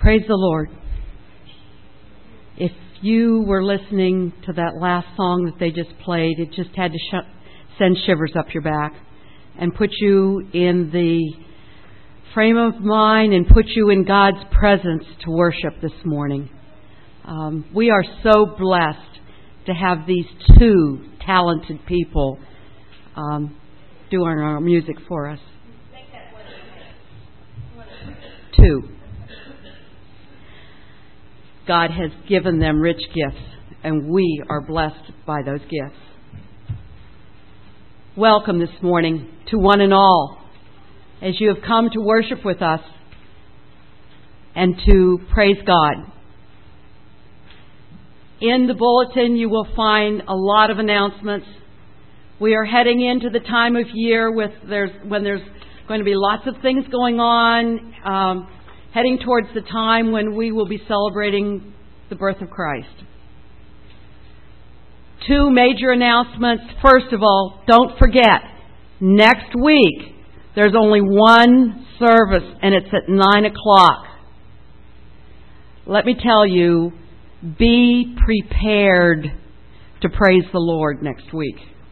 Praise the Lord. If you were listening to that last song that they just played, it just had to send shivers up your back and put you in the frame of mind and put you in God's presence to worship this morning. We are so blessed to have these two talented people doing our music for us. Two. God has given them rich gifts, and we are blessed by those gifts. Welcome this morning to one and all, as you have come to worship with us and to praise God. In the bulletin, you will find a lot of announcements. We are heading into the time of year when there's going to be lots of things going on, heading towards the time when we will be celebrating the birth of Christ. Two major announcements. First of all, don't forget, next week there's only one service and it's at 9 o'clock. Let me tell you, be prepared to praise the Lord next week.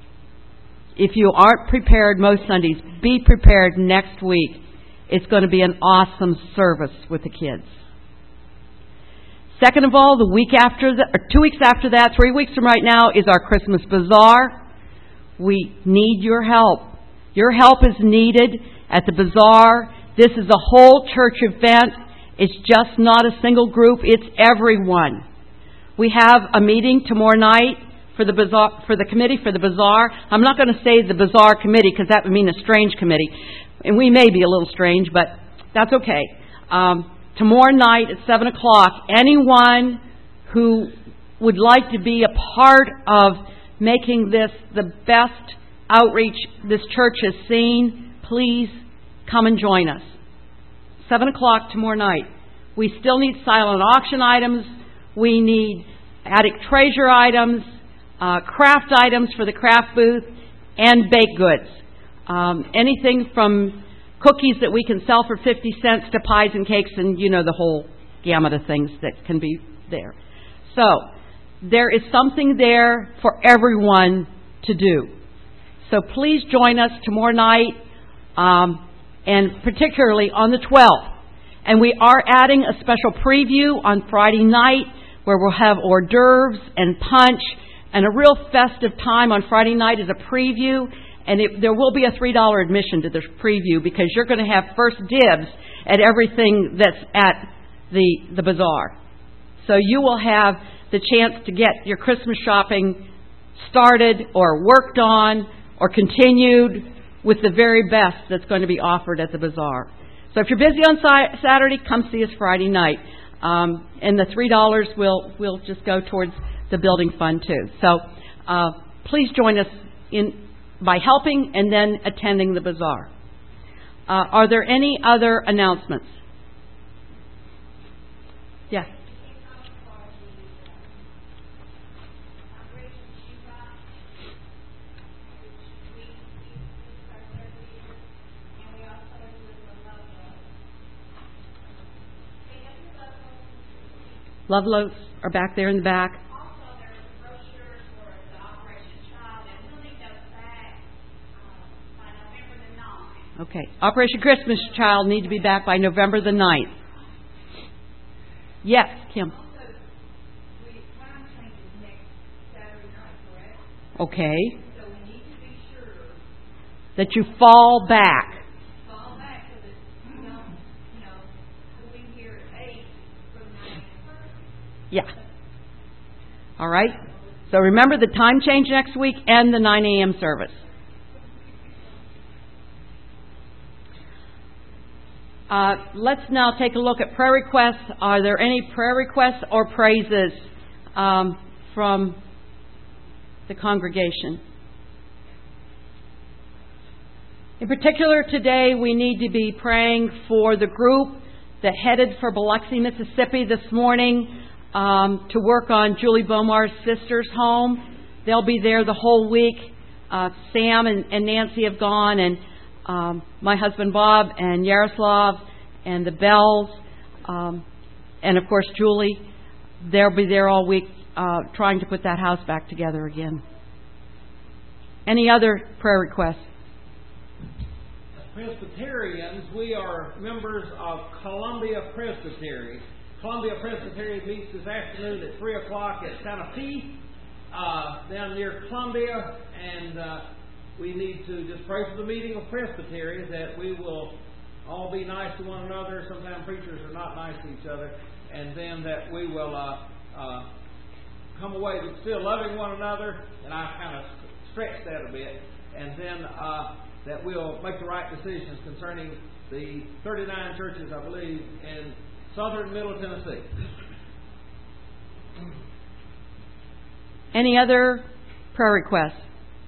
If you aren't prepared most Sundays, be prepared next week. It's going to be an awesome service with the kids. Second of all, 2 weeks after that, 3 weeks from right now, is our Christmas Bazaar. We need your help. Your help is needed at the Bazaar. This is a whole church event. It's just not a single group. It's everyone. We have a meeting tomorrow night for the Bazaar, for the committee for the Bazaar. I'm not going to say the Bazaar committee because that would mean a strange committee. And we may be a little strange, but that's okay. Tomorrow night at 7 o'clock, anyone who would like to be a part of making this the best outreach this church has seen, please come and join us. 7 o'clock tomorrow night. We still need silent auction items. We need attic treasure items, craft items for the craft booth, and baked goods. Anything from cookies that we can sell for 50 cents to pies and cakes and, the whole gamut of things that can be there. So, there is something there for everyone to do. So please join us tomorrow night, and particularly on the 12th. And we are adding a special preview on Friday night where we'll have hors d'oeuvres and punch and a real festive time on Friday night as a preview. And there will be a $3 admission to this preview because you're going to have first dibs at everything that's at the bazaar. So you will have the chance to get your Christmas shopping started or worked on or continued with the very best that's going to be offered at the bazaar. So if you're busy on Saturday, come see us Friday night. And the $3 will just go towards the building fund too. So please join us by helping and then attending the bazaar. Are there any other announcements? Yes. Love Loaves are back there in the back. Also, there's brochures for the Operation Child, and we'll need those back by November the 9th. Okay. Operation Christmas Child need to be back by November the 9th. Yes, Kim. Also, time changes next Saturday night, correct? Okay. So we need to be sure that you fall back. so that we don't, we'll be here at 8 from 9 to 1. Yeah. All right. So remember the time change next week and the 9 a.m. service. Let's now take a look at prayer requests. Are there any prayer requests or praises from the congregation? In particular, today we need to be praying for the group that headed for Biloxi, Mississippi this morning to work on Julie Bomar's sister's home. They'll be there the whole week. Sam and Nancy have gone, and my husband Bob and Yaroslav and the Bells. And of course, Julie, they'll be there all week trying to put that house back together again. Any other prayer requests? Presbyterians, we are members of Columbia Presbytery. Columbia Presbytery meets this afternoon at 3 o'clock at Santa Fe, down near Columbia, and we need to just pray for the meeting of presbyteries that we will all be nice to one another. Sometimes preachers are not nice to each other, and then that we will come away still loving one another, and I kind of stretched that a bit, and then that we'll make the right decisions concerning the 39 churches, I believe, in southern Middle Tennessee. Any other prayer requests?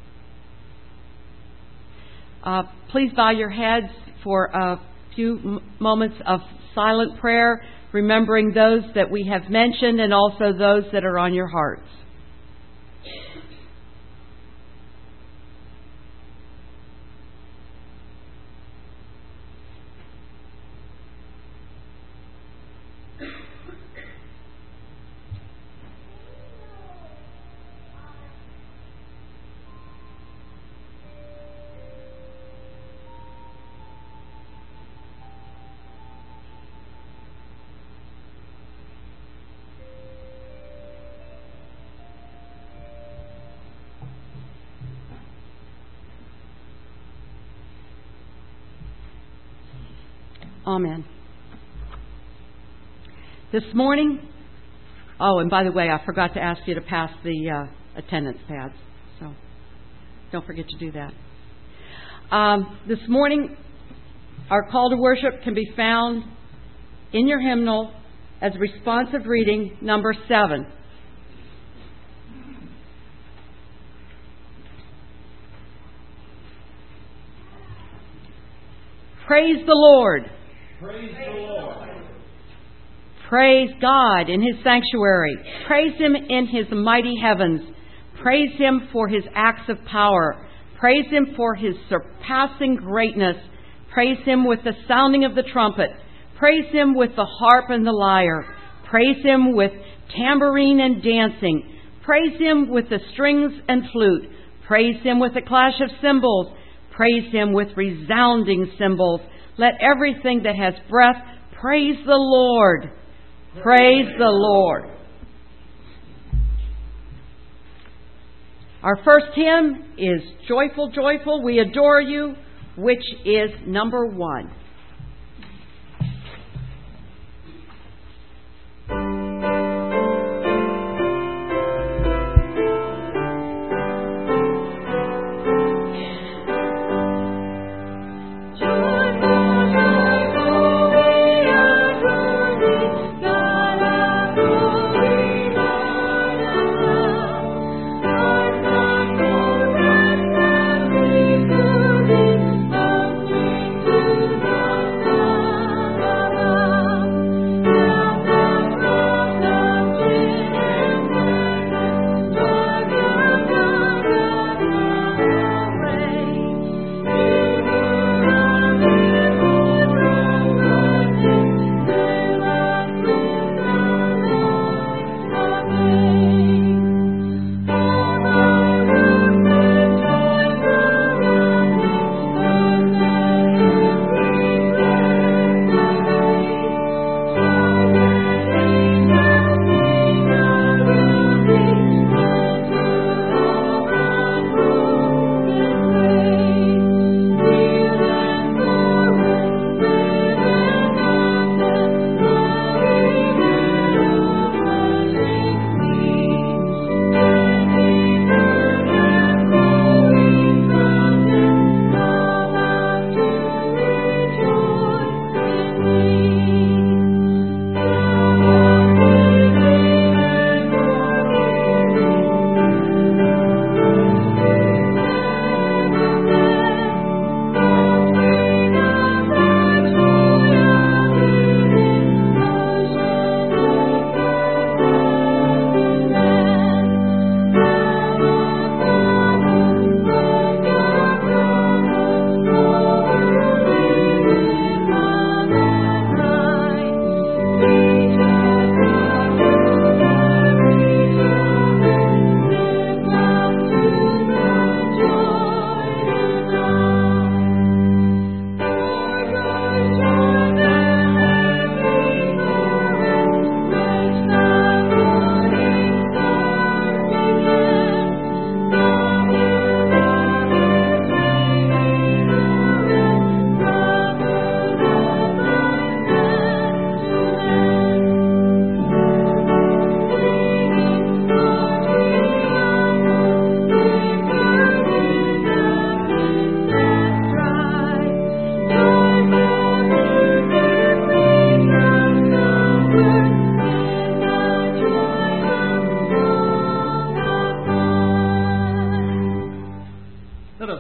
Please bow your heads for a few moments of silent prayer, remembering those that we have mentioned and also those that are on your hearts. Amen. This morning, and by the way, I forgot to ask you to pass the attendance pads, so don't forget to do that. This morning, our call to worship can be found in your hymnal as responsive reading number 7. Praise the Lord. Praise the Lord. Praise God in His sanctuary. Praise Him in His mighty heavens. Praise Him for His acts of power. Praise Him for His surpassing greatness. Praise Him with the sounding of the trumpet. Praise Him with the harp and the lyre. Praise Him with tambourine and dancing. Praise Him with the strings and flute. Praise Him with the clash of cymbals. Praise Him with resounding cymbals. Let everything that has breath praise the Lord. Praise the Lord. Our first hymn is Joyful, Joyful, We Adore You, which is number 1. To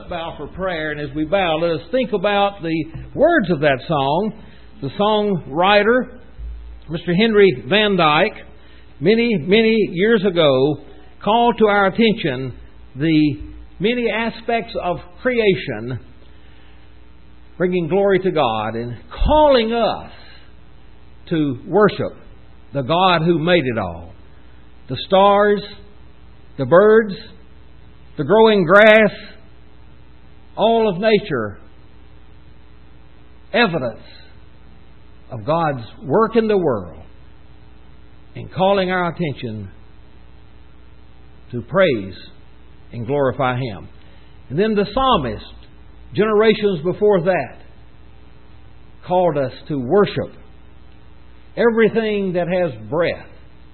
bow for prayer. And as we bow, let us think about the words of that song. The songwriter, Mr. Henry Van Dyke, many, many years ago, called to our attention the many aspects of creation, bringing glory to God and calling us to worship the God who made it all. The stars, the birds, the growing grass, all of nature, evidence of God's work in the world, and calling our attention to praise and glorify Him. And then the psalmist, generations before that, called us to worship everything that has breath,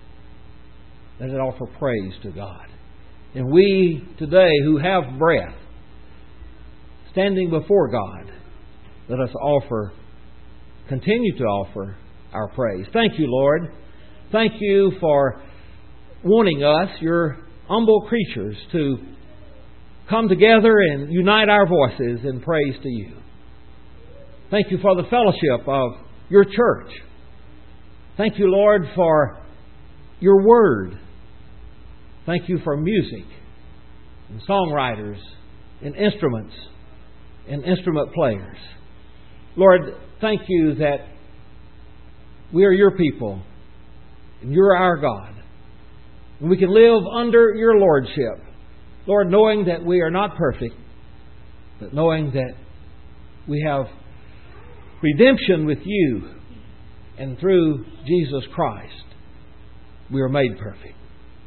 let it offer praise to God. And we today who have breath, standing before God, let us continue to offer our praise. Thank you, Lord. Thank you for wanting us, your humble creatures, to come together and unite our voices in praise to you. Thank you for the fellowship of your church. Thank you, Lord, for your word. Thank you for music and songwriters and instruments and instrument players. Lord, thank you that we are your people and you're our God. And we can live under your lordship. Lord, knowing that we are not perfect, but knowing that we have redemption with you, and through Jesus Christ we are made perfect.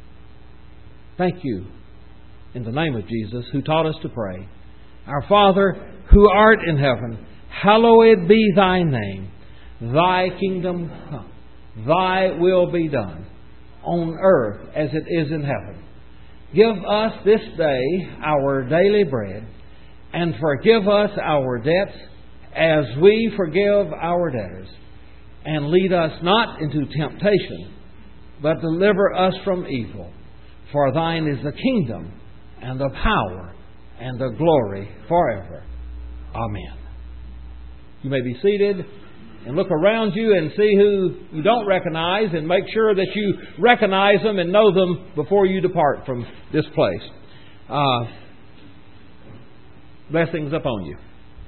Thank you in the name of Jesus, who taught us to pray. Our Father, who art in heaven, hallowed be thy name. Thy kingdom come. Thy will be done on earth as it is in heaven. Give us this day our daily bread, and forgive us our debts as we forgive our debtors. And lead us not into temptation, but deliver us from evil. For thine is the kingdom, and the power, and the glory forever. Amen. You may be seated and look around you and see who you don't recognize, and make sure that you recognize them and know them before you depart from this place. Blessings upon you.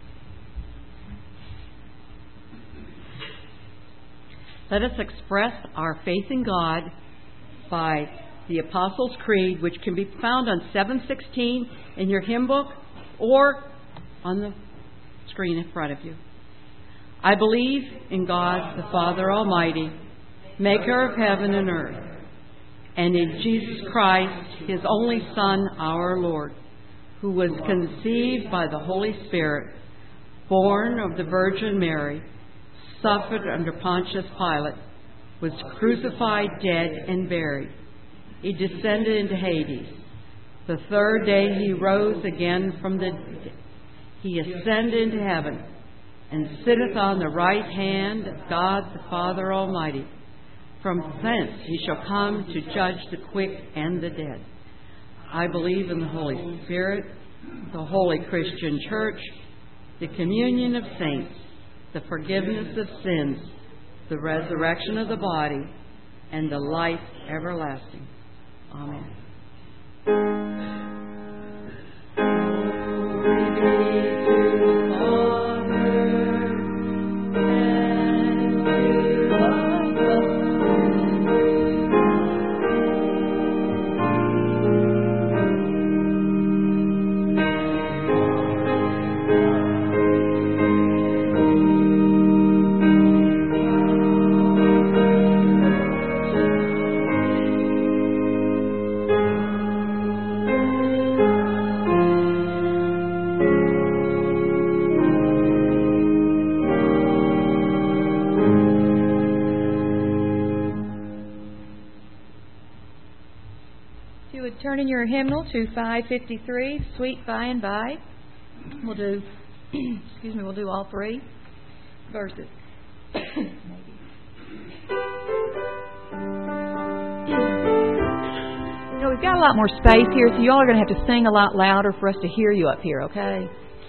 Let us express our faith in God by the Apostles' Creed, which can be found on 716 in your hymn book or on the screen in front of you. I believe in God, the Father Almighty, maker of heaven and earth, and in Jesus Christ, His only Son, our Lord, who was conceived by the Holy Spirit, born of the Virgin Mary, suffered under Pontius Pilate, was crucified, dead, and buried. He descended into Hades. The third day He rose again from the dead. He ascended into heaven, and sitteth on the right hand of God the Father Almighty. From thence He shall come to judge the quick and the dead. I believe in the Holy Spirit, the holy Christian Church, the communion of saints, the forgiveness of sins, the resurrection of the body, and the life everlasting. Amen. Turn in your hymnal to 553, Sweet By and By. We'll do, we'll do all three verses. we've got a lot more space here, so y'all are going to have to sing a lot louder for us to hear you up here, okay?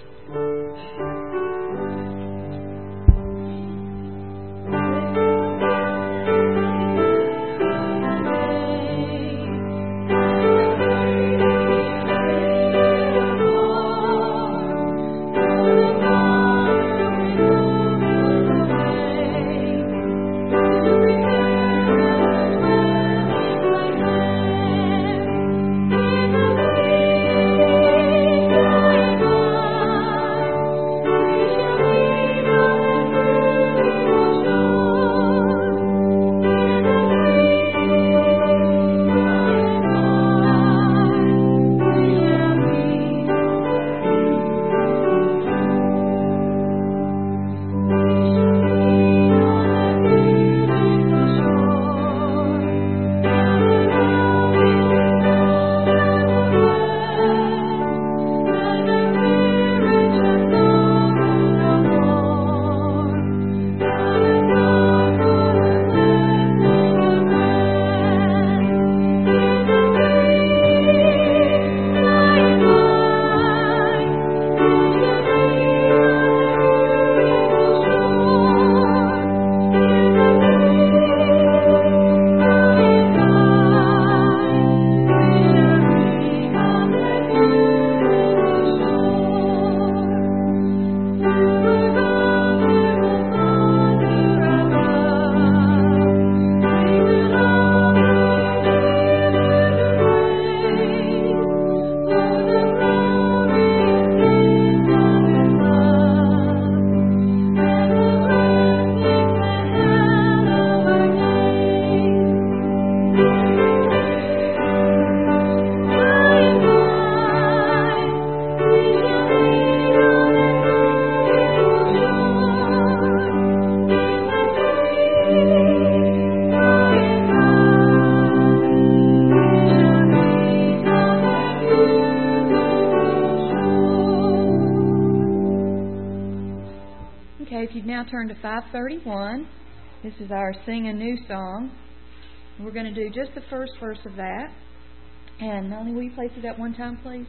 If you'd now turn to 531, this is our Sing a New Song. We're going to do just the first verse of that. And Melanie, will you play through that one time, please?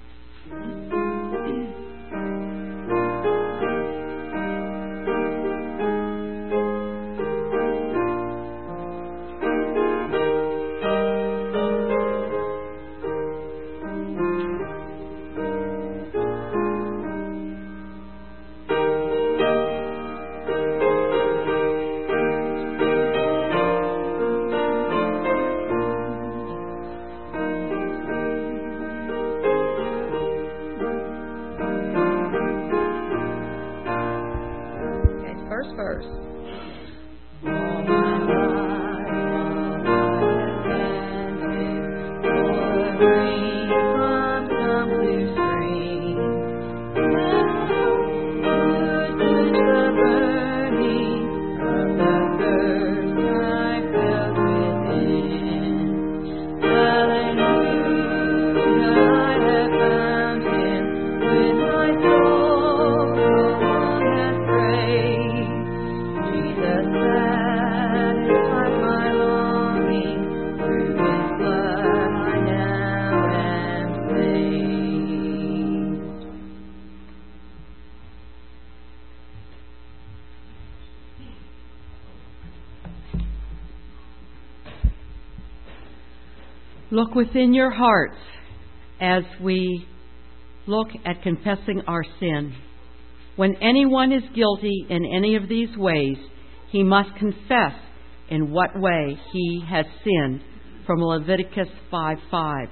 Look within your hearts as we look at confessing our sin. When anyone is guilty in any of these ways, he must confess in what way he has sinned, from Leviticus 5:5.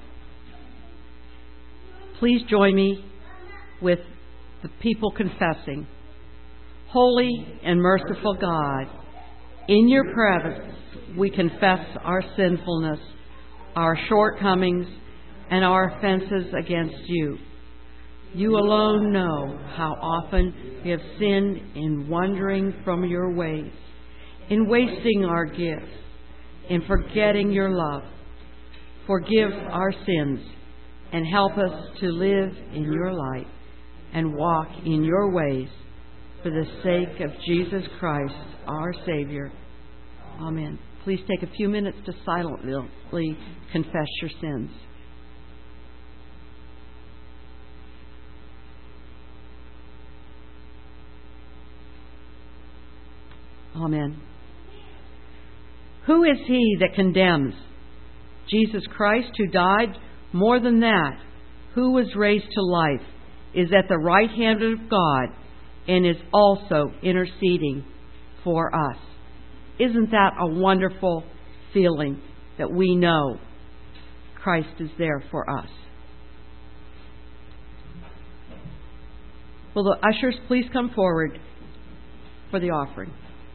Please join me with the people confessing. Holy and merciful God, in your presence we confess our sinfulness, our shortcomings, and our offenses against you. You alone know how often we have sinned in wandering from your ways, in wasting our gifts, in forgetting your love. Forgive our sins and help us to live in your light and walk in your ways for the sake of Jesus Christ, our Savior. Amen. please take a few minutes to silently confess your sins. Amen. Who is he that condemns? Jesus Christ, who died. More than that, who was raised to life, is at the right hand of God and is also interceding for us. Isn't that a wonderful feeling that we know Christ is there for us? Will the ushers please come forward for the offering?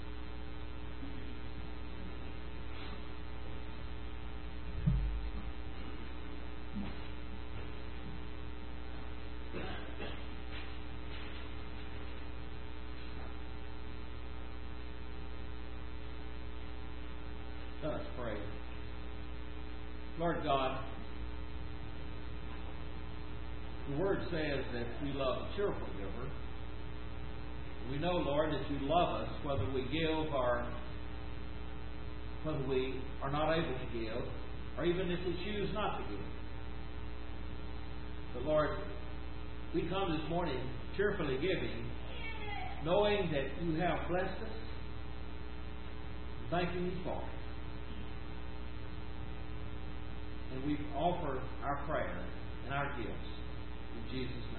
Let us pray. Lord God, the Word says that you love a cheerful giver. We know, Lord, that you love us whether we give or whether we are not able to give, or even if we choose not to give. But Lord, we come this morning cheerfully giving, knowing that you have blessed us, and thanking you for it. And we offer our prayer and our gifts in Jesus' name.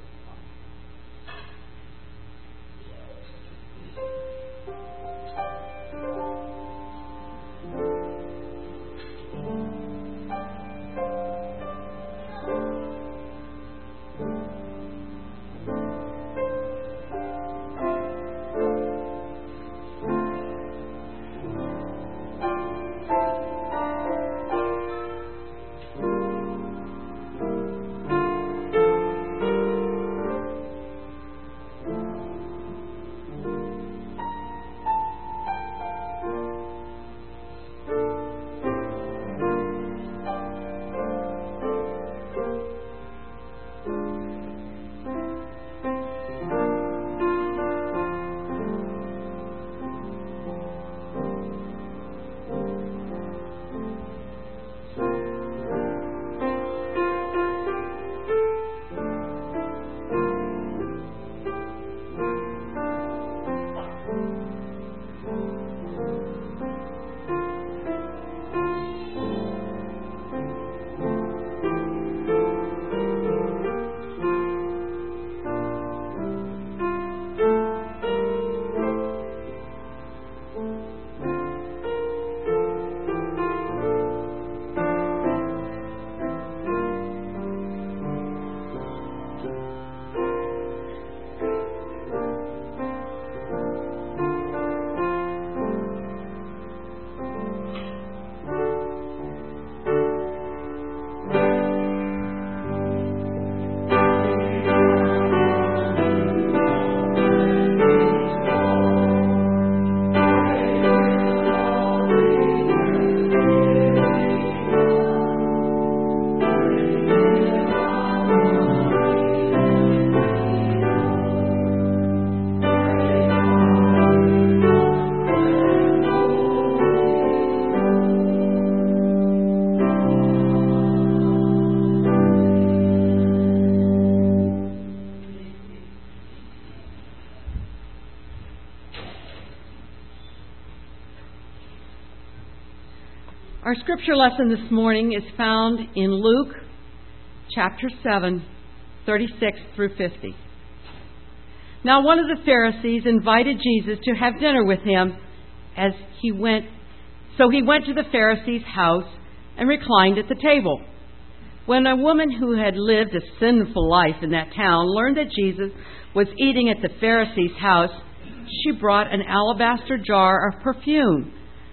Our scripture lesson this morning is found in Luke chapter 7, 36 through 50. Now one of the Pharisees invited Jesus to have dinner with him as he went. So he went to the Pharisee's house and reclined at the table. When a woman who had lived a sinful life in that town learned that Jesus was eating at the Pharisee's house, she brought an alabaster jar of perfume.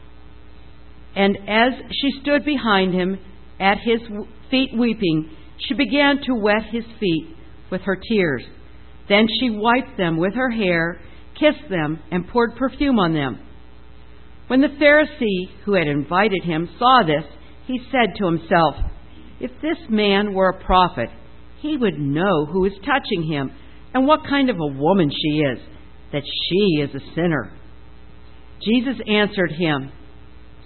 And as she stood behind him at his feet weeping, she began to wet his feet with her tears. Then she wiped them with her hair, kissed them, and poured perfume on them. When the Pharisee who had invited him saw this, he said to himself, "If this man were a prophet, he would know who is touching him and what kind of a woman she is, that she is a sinner." Jesus answered him,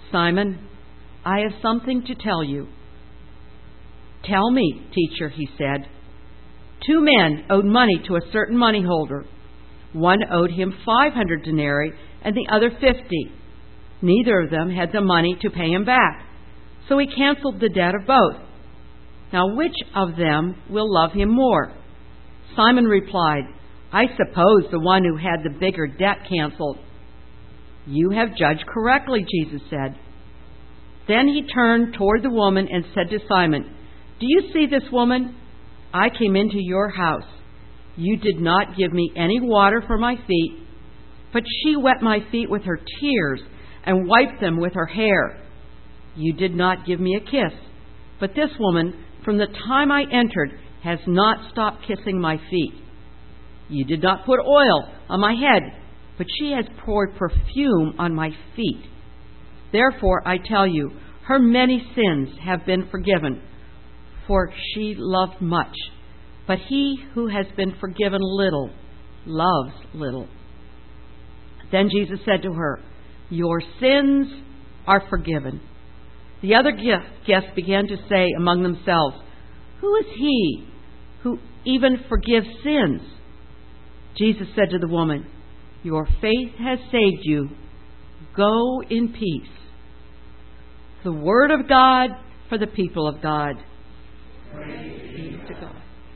"Simon, I have something to tell you." "Tell me, teacher," he said. 2 men owed money to a certain money holder. One owed him 500 denarii and the other 50. Neither of them had the money to pay him back, so he canceled the debt of both. Now which of them will love him more?" Simon replied, "I suppose the one who had the bigger debt canceled." "You have judged correctly," Jesus said. Then he turned toward the woman and said to Simon, "Do you see this woman? I came into your house. You did not give me any water for my feet, but she wet my feet with her tears and wiped them with her hair. You did not give me a kiss, but this woman, from the time I entered, has not stopped kissing my feet. You did not put oil on my head, but she has poured perfume on my feet. Therefore, I tell you, her many sins have been forgiven, for she loved much. But he who has been forgiven little loves little." Then Jesus said to her, "Your sins are forgiven." The other guests began to say among themselves, "Who is he who even forgives sins?" Jesus said to the woman, "Your faith has saved you. Go in peace." The word of God for the people of God. Praise be to God.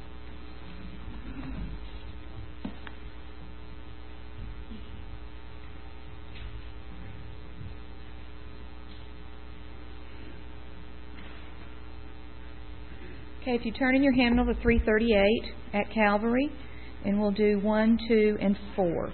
Okay, if you turn in your hymnal to 338 at Calvary, and we'll do 1, 2, and 4.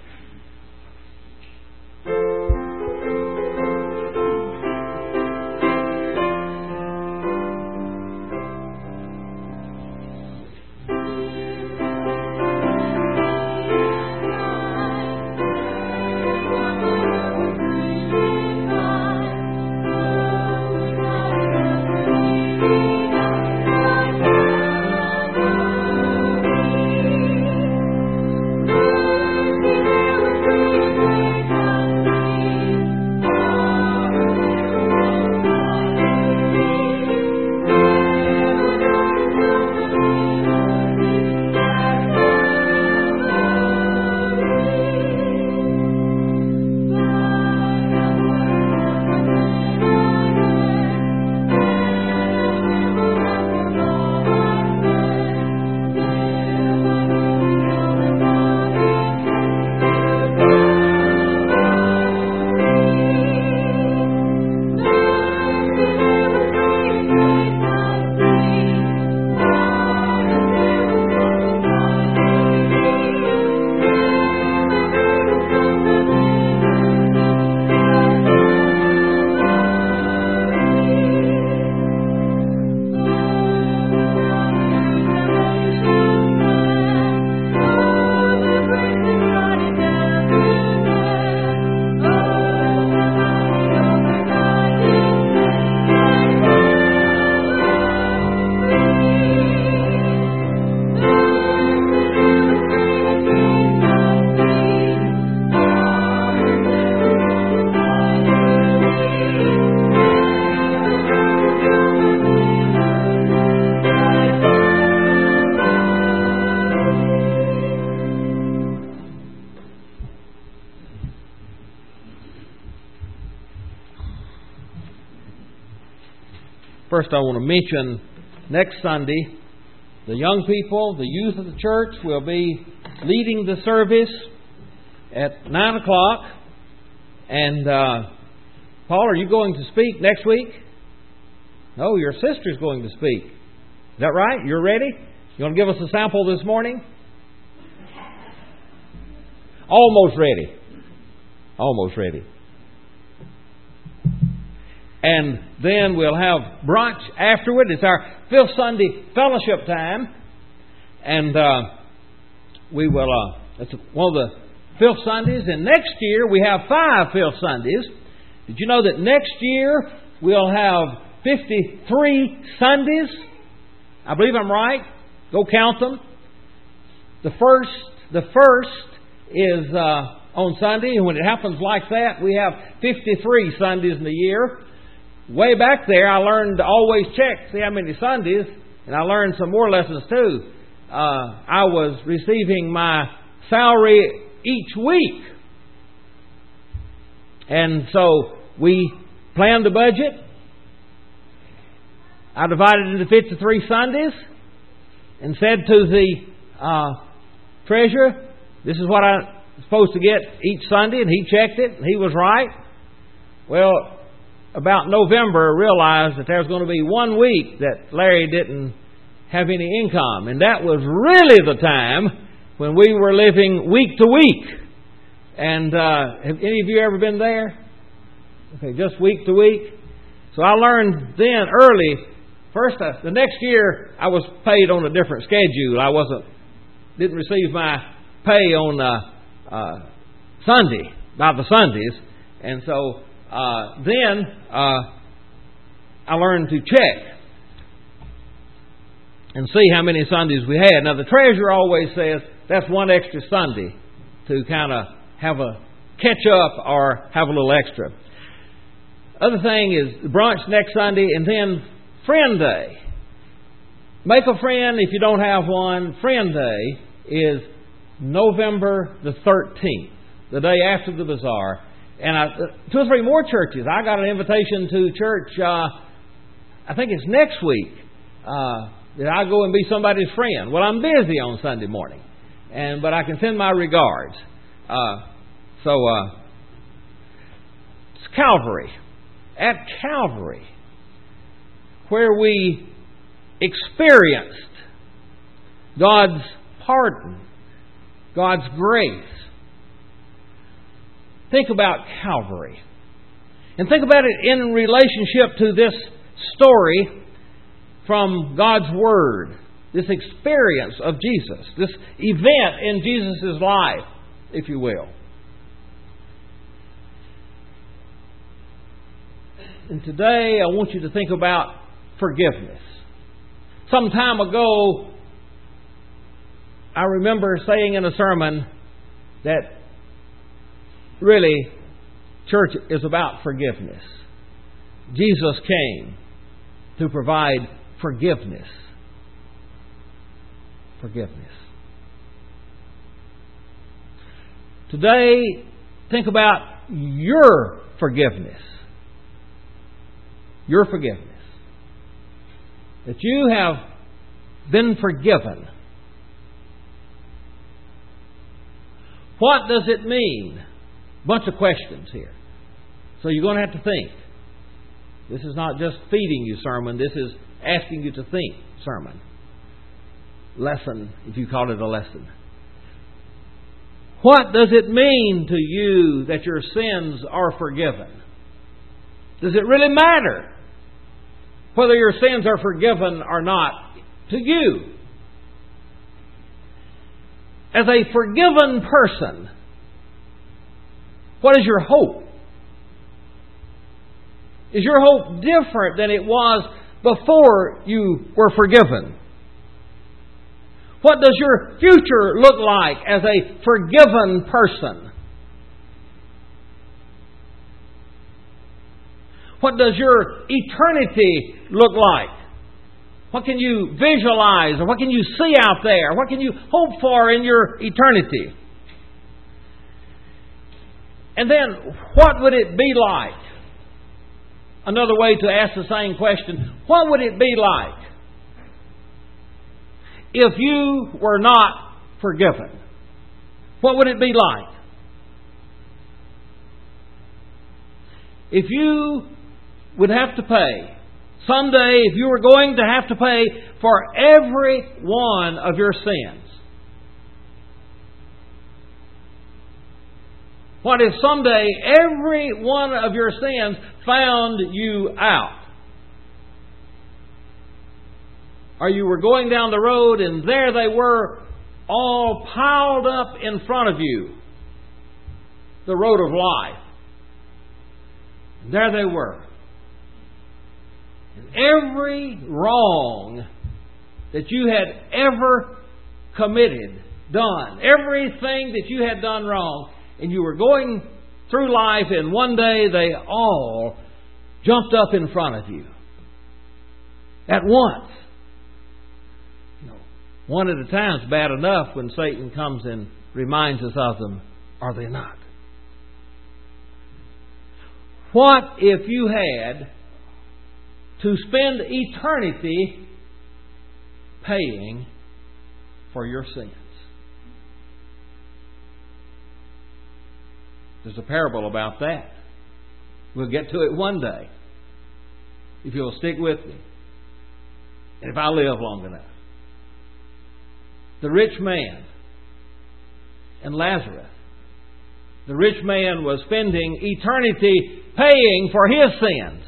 First, I want to mention next Sunday, the young people, the youth of the church will be leading the service at 9 o'clock. And, Paul, are you going to speak next week? No, your sister's going to speak. Is that right? You're ready? You want to give us a sample this morning? Almost ready. Almost ready. And then we'll have brunch afterward. It's our fifth Sunday fellowship time. And we will, it's one of the fifth Sundays. And next year we have 5 fifth Sundays. Did you know that next year we'll have 53 Sundays? I believe I'm right. Go count them. The first is on Sunday. And when it happens like that, we have 53 Sundays in the year. way back there, I learned to always check, see how many Sundays, and I learned some more lessons too. I was receiving my salary each week. And so we planned the budget. I divided it into 53 Sundays and said to the treasurer, this is what I'm supposed to get each Sunday, and he checked it, and he was right. Well, about November, I realized that there was going to be 1 week that Larry didn't have any income. And that was really the time when we were living week to week. And have any of you ever been there? Okay, just week to week. So I learned then early. First, the next year I was paid on a different schedule. I didn't receive my pay on Sunday, by the Sundays. And so then I learned to check and see how many Sundays we had. Now, the treasurer always says that's one extra Sunday to kind of have a catch up or have a little extra. Other thing is brunch next Sunday, and then Friend Day. Make a friend if you don't have one. Friend Day is November the 13th, the day after the bazaar. And 2 or 3 more churches. I got an invitation to church, I think it's next week, that I go and be somebody's friend. Well, I'm busy on Sunday morning, but I can send my regards. It's Calvary. At Calvary, where we experienced God's pardon, God's grace. Think about Calvary. And think about it in relationship to this story from God's Word. This experience of Jesus. This event in Jesus' life, if you will. And today I want you to think about forgiveness. Some time ago, I remember saying in a sermon that really, church is about forgiveness. Jesus came to provide forgiveness. Forgiveness. Today, think about your forgiveness. Your forgiveness. That you have been forgiven. What does it mean? Bunch of questions here. So you're going to have to think. This is not just feeding you sermon. This is asking you to think sermon. Lesson, if you call it a lesson. What does it mean to you that your sins are forgiven? Does it really matter whether your sins are forgiven or not to you? As a forgiven person, what is your hope? Is your hope different than it was before you were forgiven? What does your future look like as a forgiven person? What does your eternity look like? What can you visualize, or what can you see out there? What can you hope for in your eternity? And then, what would it be like? Another way to ask the same question, what would it be like if you were not forgiven? What would it be like? If you would have to pay, someday, if you were going to have to pay for every one of your sins, what if someday every one of your sins found you out? Or you were going down the road and there they were all piled up in front of you. The road of life. And there they were. And every wrong that you had ever committed, done, everything that you had done wrong, and you were going through life, and one day they all jumped up in front of you at once. One at a time is bad enough when Satan comes and reminds us of them, are they not? What if you had to spend eternity paying for your sins? There's a parable about that. We'll get to it one day, if you'll stick with me, and if I live long enough. The rich man and Lazarus. The rich man was spending eternity paying for his sins.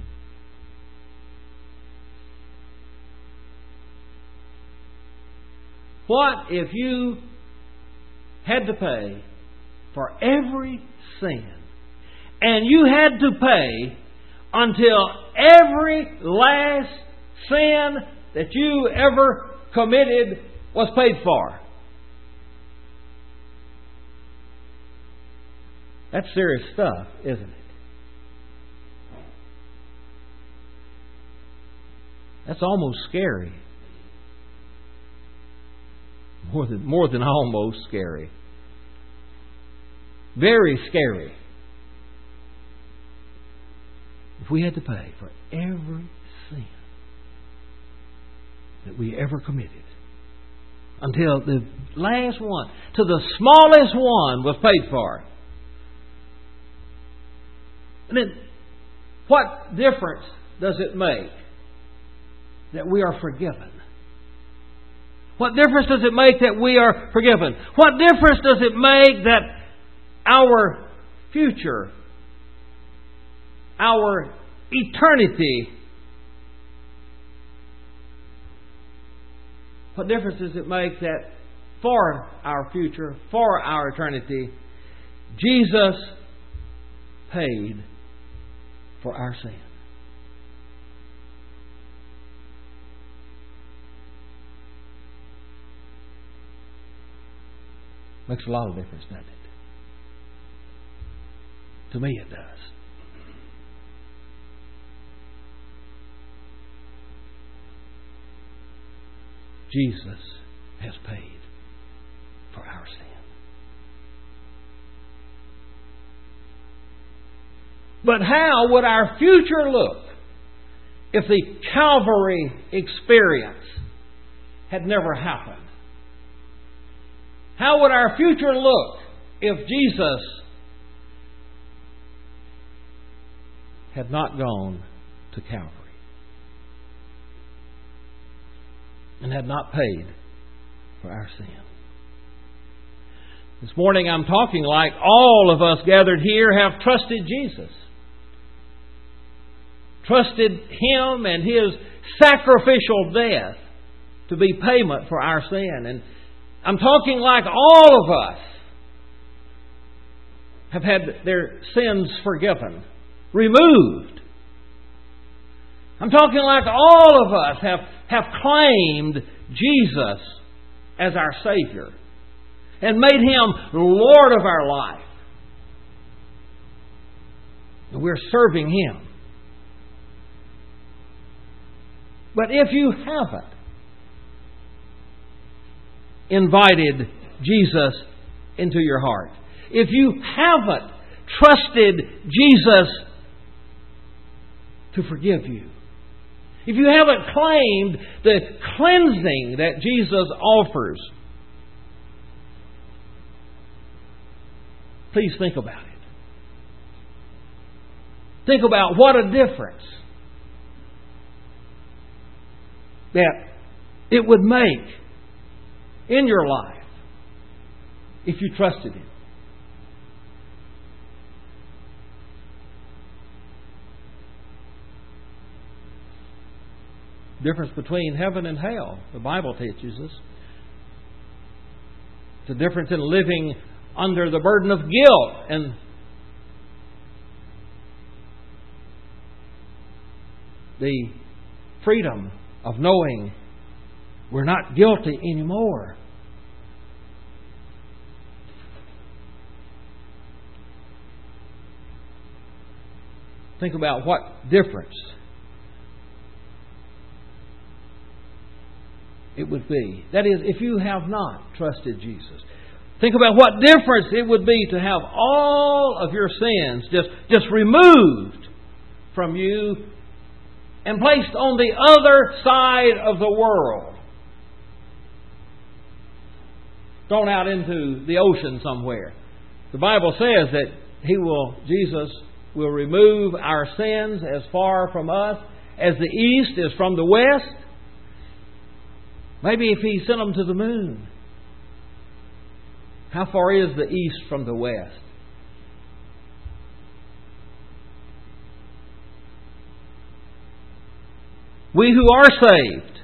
What if you had to pay for every sin, and you had to pay until every last sin that you ever committed was paid for? That's serious stuff, isn't it? That's almost scary. More than almost scary. Very scary. If we had to pay for every sin that we ever committed, until the last one, to the smallest one, was paid for. And then, what difference does it make that we are forgiven? What difference does it make that we are forgiven? What difference does it make that our future, our eternity, what difference does it make that for our future, for our eternity, Jesus paid for our sin? Makes a lot of difference, doesn't it? To me it does. Jesus has paid for our sin. But how would our future look if the Calvary experience had never happened? How would our future look if Jesus had not gone to Calvary and had not paid for our sin? This morning I'm talking like all of us gathered here have trusted Jesus. Trusted Him and His sacrificial death to be payment for our sin. And I'm talking like all of us have had their sins forgiven, removed. I'm talking like all of us have claimed Jesus as our Savior and made Him Lord of our life. And we're serving Him. But if you haven't invited Jesus into your heart, if you haven't trusted Jesus to forgive you, if you haven't claimed the cleansing that Jesus offers, please think about it. Think about what a difference that it would make in your life if you trusted Him. Difference between heaven and hell, the Bible teaches us. It's a difference in living under the burden of guilt and the freedom of knowing we're not guilty anymore. Think about what difference it would be. That is, if you have not trusted Jesus. Think about what difference it would be to have all of your sins just removed from you and placed on the other side of the world. Thrown out into the ocean somewhere. The Bible says that Jesus will remove our sins as far from us as the east is from the west. Maybe if He sent them to the moon. How far is the east from the west? We who are saved,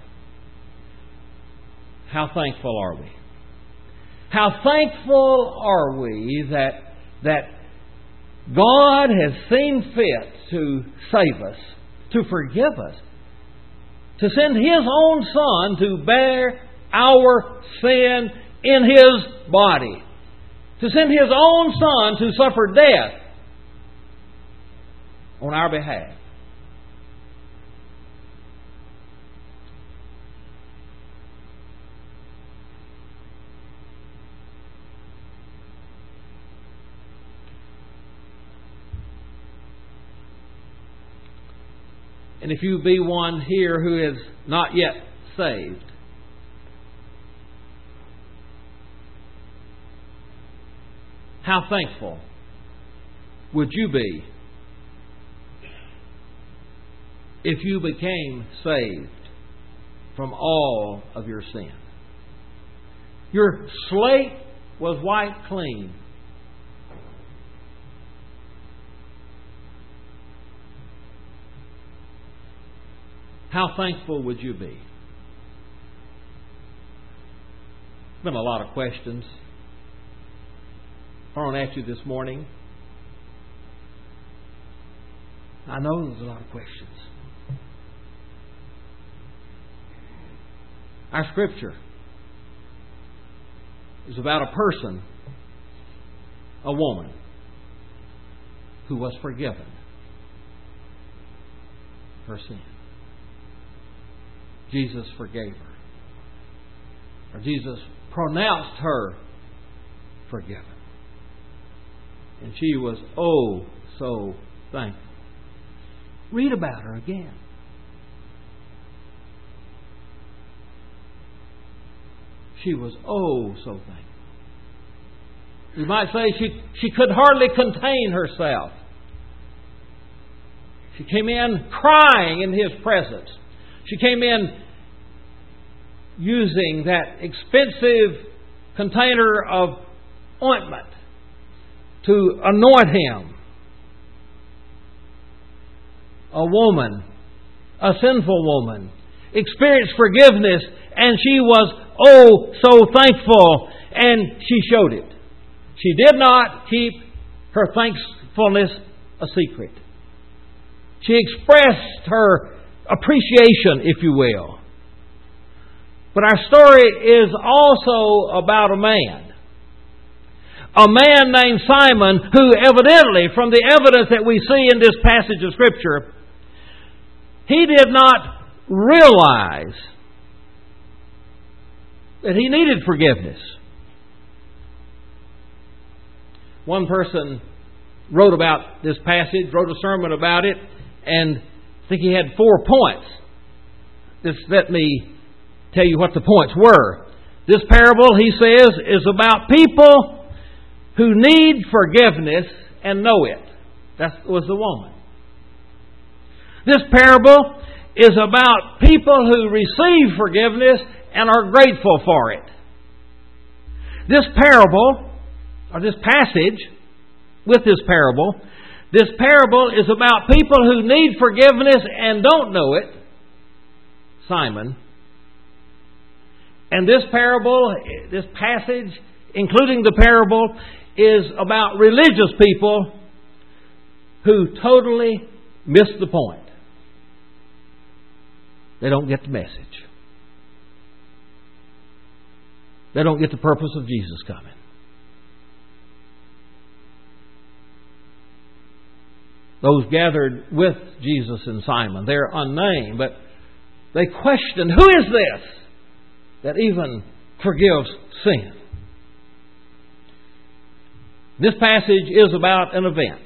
how thankful are we? How thankful are we that God has seen fit to save us, to forgive us, to send His own Son to bear our sin in His body, to send His own Son to suffer death on our behalf. And if you be one here who is not yet saved, how thankful would you be if you became saved from all of your sin? Your slate was wiped clean. How thankful would you be? Been a lot of questions thrown at you this morning. I know there's a lot of questions. Our scripture is about a person, a woman, who was forgiven her sin. Jesus forgave her. Or Jesus pronounced her forgiven. And she was oh so thankful. Read about her again. She was oh so thankful. You might say she could hardly contain herself. She came in crying in His presence. She came in using that expensive container of ointment to anoint Him. A woman, a sinful woman, experienced forgiveness, and she was oh so thankful, and she showed it. She did not keep her thankfulness a secret. She expressed her appreciation, if you will. But our story is also about a man. A man named Simon who evidently, from the evidence that we see in this passage of Scripture, he did not realize that he needed forgiveness. One person wrote about this passage, wrote a sermon about it, and I think he had 4 points. Just let me tell you what the points were. This parable, he says, is about people who need forgiveness and know it. That was the woman. This parable is about people who receive forgiveness and are grateful for it. This parable, or this passage with this parable is about people who need forgiveness and don't know it. Simon. And this parable, this passage, including the parable, is about religious people who totally miss the point. They don't get the message. They don't get the purpose of Jesus coming. those gathered with Jesus and Simon. They're unnamed, but they questioned, who is this that even forgives sin? This passage is about an event.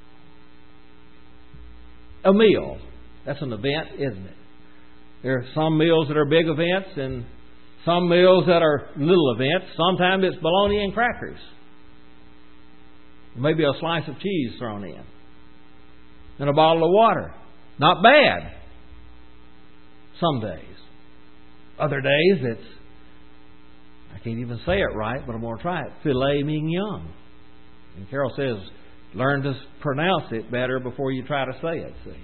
A meal. That's an event, isn't it? There are some meals that are big events and some meals that are little events. Sometimes it's bologna and crackers. Maybe a slice of cheese thrown in. And a bottle of water. Not bad. Some days. Other days it's, I can't even say it right, but I'm going to try it, filet mignon. And Carol says, learn to pronounce it better before you try to say it, see.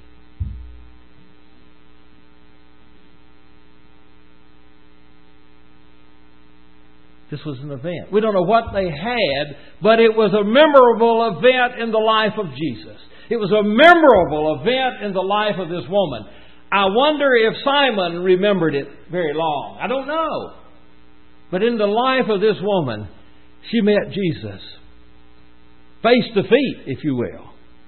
This was an event. We don't know what they had, but it was a memorable event in the life of Jesus. It was a memorable event in the life of this woman. I wonder if Simon remembered it very long. I don't know. But in the life of this woman, she met Jesus. Face to feet, if you will.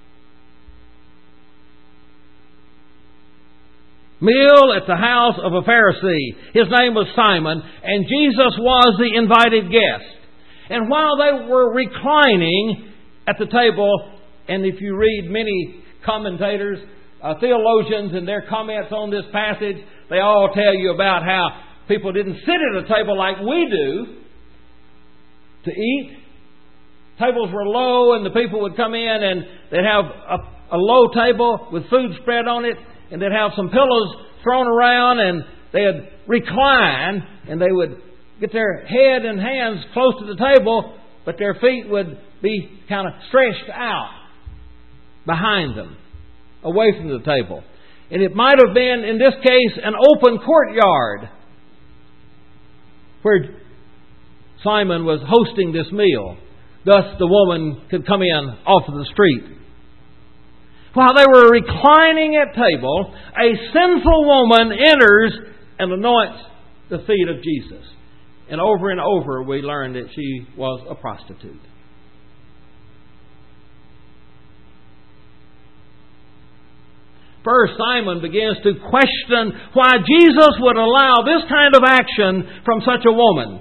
Meal at the house of a Pharisee. His name was Simon, and Jesus was the invited guest. And while they were reclining at the table, and if you read many commentators, theologians and their comments on this passage, they all tell you about how people didn't sit at a table like we do to eat. Tables were low and the people would come in and they'd have a low table with food spread on it, and they'd have some pillows thrown around, and they'd recline, and they would get their head and hands close to the table, but their feet would be kind of stretched out behind them, away from the table. And it might have been, in this case, an open courtyard where Simon was hosting this meal. Thus the woman could come in off of the street. While they were reclining at table, a sinful woman enters and anoints the feet of Jesus. And over we learned that she was a prostitute. First, Simon begins to question why Jesus would allow this kind of action from such a woman.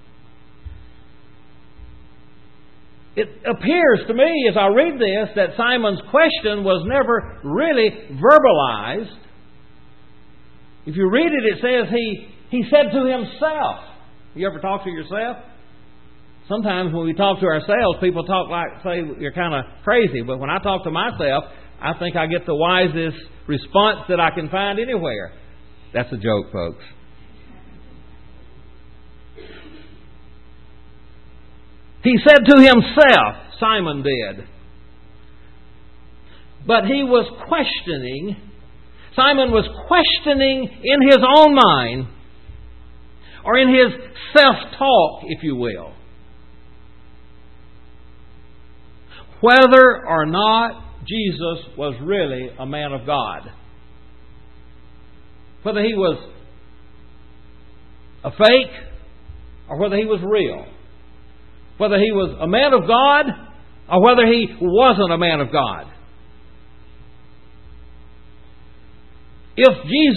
It appears to me, as I read this, that Simon's question was never really verbalized. If you read it, it says he said to himself. You ever talk to yourself? Sometimes when we talk to ourselves, people talk like, say, you're kind of crazy. But when I talk to myself, I think I get the wisest response that I can find anywhere. That's a joke, folks. He said to himself, Simon did. But he was questioning. Simon was questioning in his own mind, or in his self-talk, if you will, whether or not Jesus was really a man of God. Whether he was a fake or whether he was real. Whether he was a man of God or whether he wasn't a man of God. If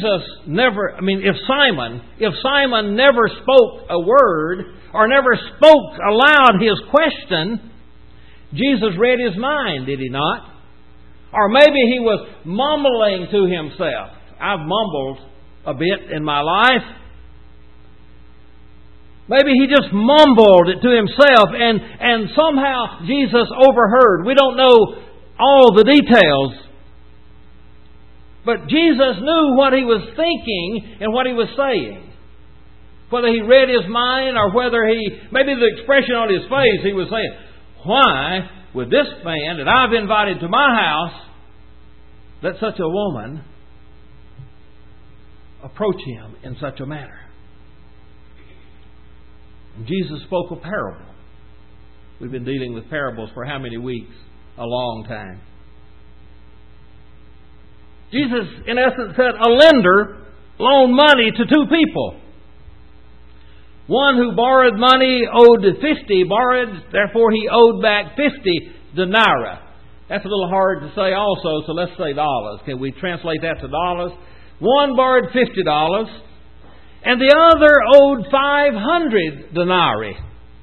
Simon never spoke a word or never spoke aloud his question, Jesus read his mind, did he not? Or maybe he was mumbling to himself. I've mumbled a bit in my life. Maybe he just mumbled it to himself and somehow Jesus overheard. We don't know all the details. But Jesus knew what he was thinking and what he was saying. Whether he read his mind or whether maybe the expression on his face, he was saying, why would this man that I've invited to my house let such a woman approach him in such a manner? And Jesus spoke a parable. We've been dealing with parables for how many weeks? A long time. Jesus, in essence, said a lender loaned money to two people. One who borrowed money owed 50 borrowed, therefore he owed back 50 denarii. That's a little hard to say also, so let's say dollars. Can we translate that to dollars? One borrowed $50, and the other owed 500 denarii.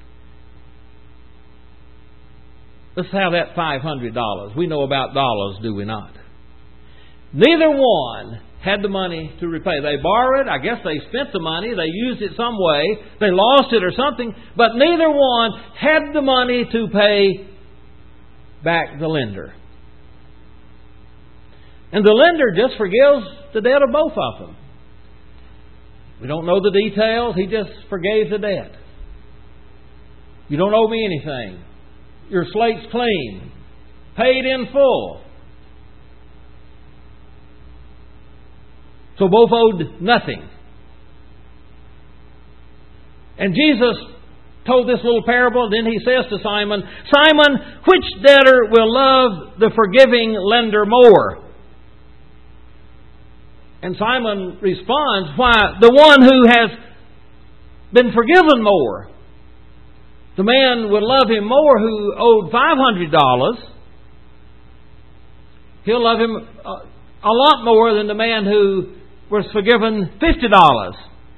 Let's have that $500. We know about dollars, do we not? Neither one had the money to repay. They borrowed. I guess they spent the money. They used it some way. They lost it or something. But neither one had the money to pay back the lender. And the lender just forgives the debt of both of them. We don't know the details. He just forgave the debt. You don't owe me anything. Your slate's clean. Paid in full. So both owed nothing. And Jesus told this little parable, then He says to Simon, Simon, which debtor will love the forgiving lender more? And Simon responds, why, the one who has been forgiven more. The man would love him more who owed $500. He'll love him a lot more than the man who was forgiven $50.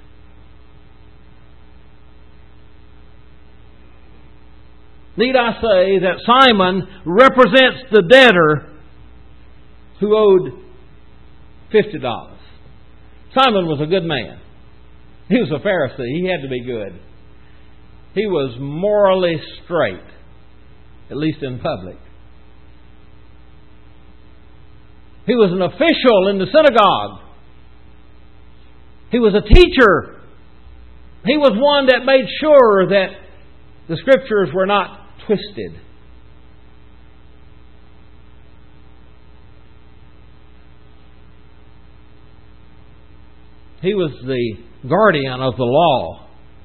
Need I say that Simon represents the debtor who owed $50. Simon was a good man. He was a Pharisee. He had to be good. He was morally straight, at least in public. He was an official in the synagogue. He was a teacher. He was one that made sure that the Scriptures were not twisted. He was the guardian of the law.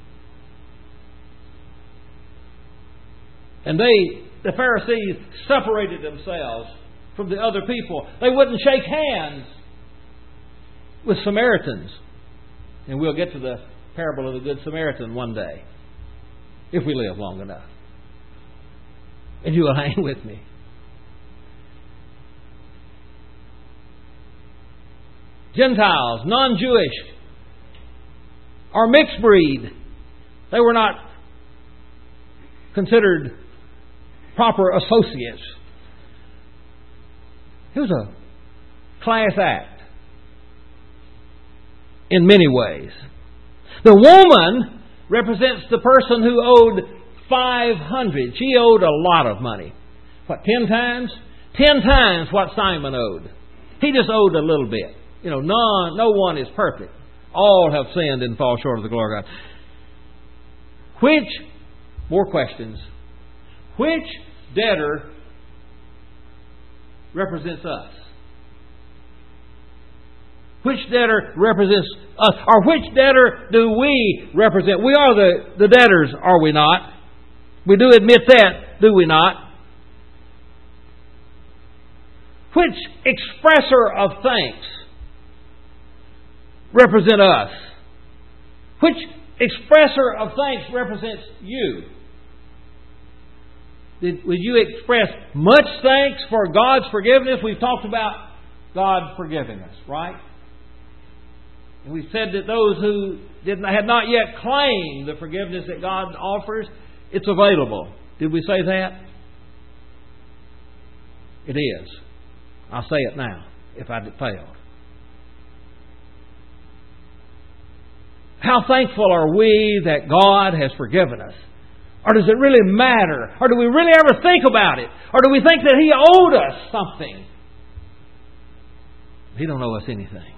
And the Pharisees separated themselves from the other people. They wouldn't shake hands with Samaritans. And we'll get to the parable of the Good Samaritan one day, if we live long enough. And you will hang with me. Gentiles, non-Jewish, or mixed breed, they were not considered proper associates. It was a class act in many ways. The woman represents the person who owed 500. She owed a lot of money. What, 10 times? 10 times what Simon owed. He just owed a little bit. You know, no one is perfect. All have sinned and fall short of the glory of God. More questions. Which debtor represents us? Which debtor represents us? Or which debtor do we represent? We are the debtors, are we not? We do admit that, do we not? Which expresser of thanks represent us? Which expresser of thanks represents you? Would you express much thanks for God's forgiveness? We've talked about God forgiving us, right? And we said that those who had not yet claimed the forgiveness that God offers, it's available. Did we say that? It is. I'll say it now, if I failed. How thankful are we that God has forgiven us? Or does it really matter? Or do we really ever think about it? Or do we think that He owed us something? He don't owe us anything.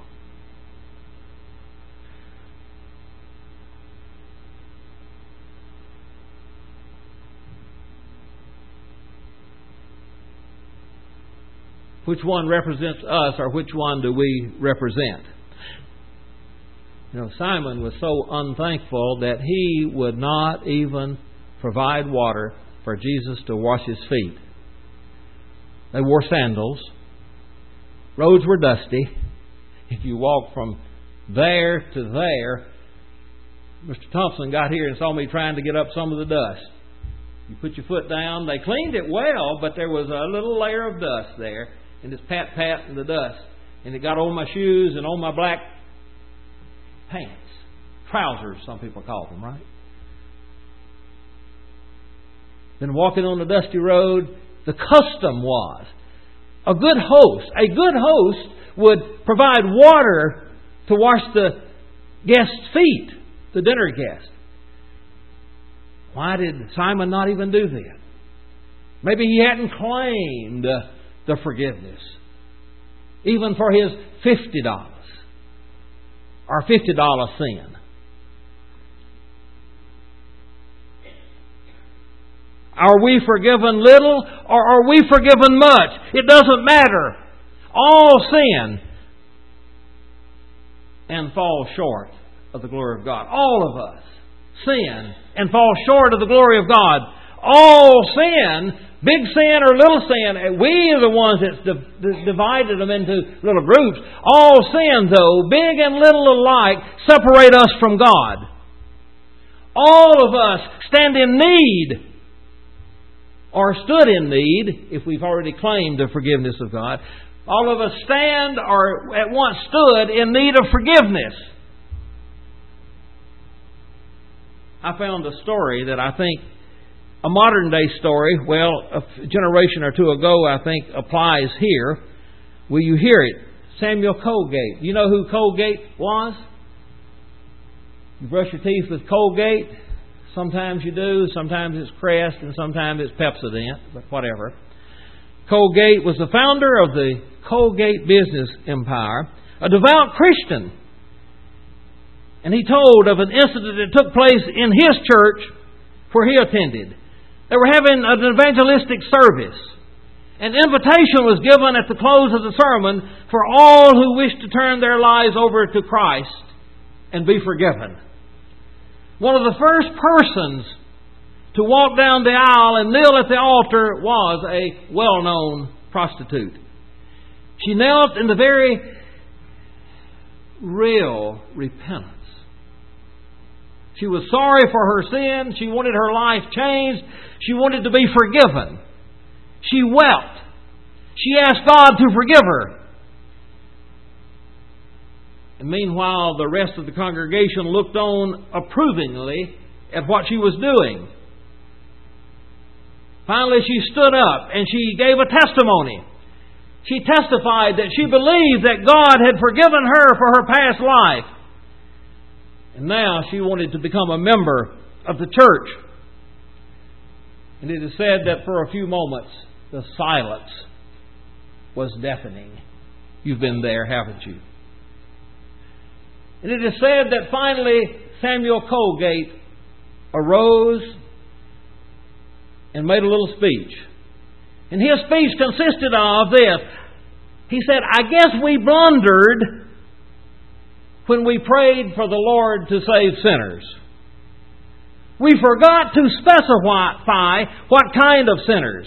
Which one represents us, or which one do we represent? You know, Simon was so unthankful that he would not even provide water for Jesus to wash his feet. They wore sandals. Roads were dusty. If you walk from there to there, Mr. Thompson got here and saw me trying to get up some of the dust. You put your foot down. They cleaned it well, but there was a little layer of dust there, and it's pat in the dust. And it got on my shoes and on my black pants. Trousers, some people call them, right? Then walking on the dusty road, the custom was a good host would provide water to wash the guest's feet, the dinner guest. Why did Simon not even do that? Maybe he hadn't claimed the forgiveness, even for his $50 or $50 sin. Are we forgiven little or are we forgiven much? It doesn't matter. All sin and fall short of the glory of God. All of us sin and fall short of the glory of God. All sin, big sin or little sin, we are the ones that divided them into little groups. All sin, though, big and little alike, separate us from God. All of us stand in need or stood in need, if we've already claimed the forgiveness of God. All of us stand or at once stood in need of forgiveness. I found a story that I think, a modern day story, well, a generation or two ago, I think applies here. Will you hear it? Samuel Colgate. You know who Colgate was? You brush your teeth with Colgate? Sometimes you do, sometimes it's Crest, and sometimes it's Pepsodent, but whatever. Colgate was the founder of the Colgate business empire, a devout Christian. And he told of an incident that took place in his church where he attended. They were having an evangelistic service. An invitation was given at the close of the sermon for all who wished to turn their lives over to Christ and be forgiven. One of the first persons to walk down the aisle and kneel at the altar was a well-known prostitute. She knelt in the very real repentance. She was sorry for her sin. She wanted her life changed. She wanted to be forgiven. She wept. She asked God to forgive her. And meanwhile, the rest of the congregation looked on approvingly at what she was doing. Finally, she stood up and she gave a testimony. She testified that she believed that God had forgiven her for her past life. And now she wanted to become a member of the church. And it is said that for a few moments, the silence was deafening. You've been there, haven't you? And it is said that finally Samuel Colgate arose and made a little speech. And his speech consisted of this. He said, I guess we blundered when we prayed for the Lord to save sinners. We forgot to specify what kind of sinners.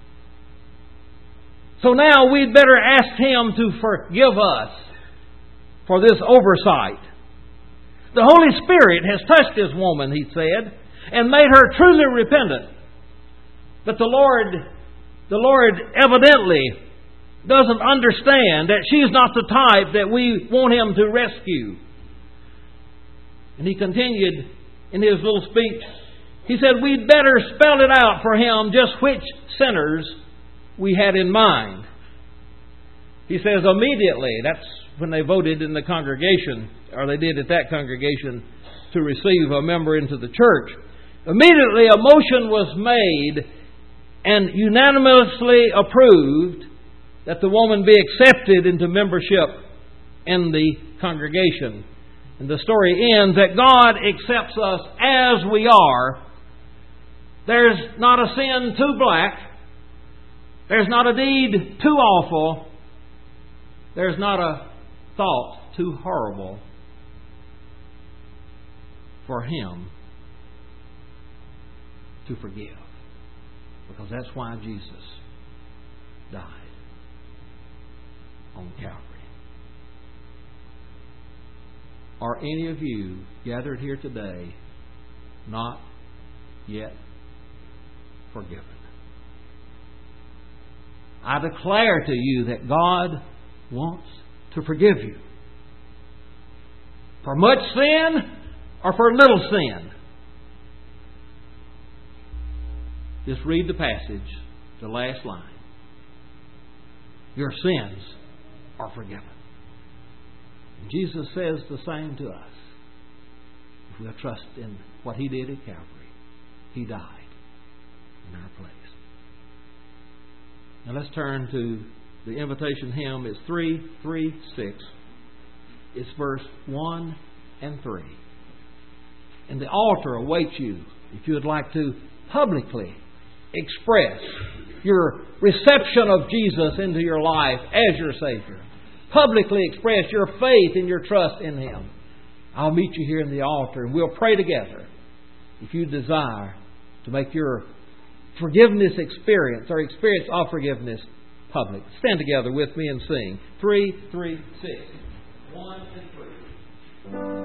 So now we'd better ask Him to forgive us for this oversight. The Holy Spirit has touched this woman, he said, and made her truly repentant. But the Lord evidently doesn't understand that she's not the type that we want Him to rescue. And he continued in his little speech. He said we'd better spell it out for Him just which sinners we had in mind. He says immediately, that's when they voted in the congregation, or they did at that congregation, to receive a member into the church. Immediately a motion was made and unanimously approved that the woman be accepted into membership in the congregation. And the story ends that God accepts us as we are. There's not a sin too black. There's not a deed too awful. There's not a thought too horrible for Him to forgive. Because that's why Jesus died on Calvary. Are any of you gathered here today not yet forgiven. I declare to you that God wants to forgive you. For much sin or for little sin. Just read the passage, the last line. Your sins are forgiven. And Jesus says the same to us. If we'll trust in what He did at Calvary, He died in our place. Now let's turn to the invitation hymn. It's 336. It's verse 1 and 3. And the altar awaits you if you would like to publicly express your reception of Jesus into your life as your Savior. Publicly express your faith and your trust in Him. I'll meet you here in the altar and we'll pray together if you desire to make your forgiveness experience or experience of forgiveness public. Stand together with me and sing. 3, 3, 6. 1 and 3.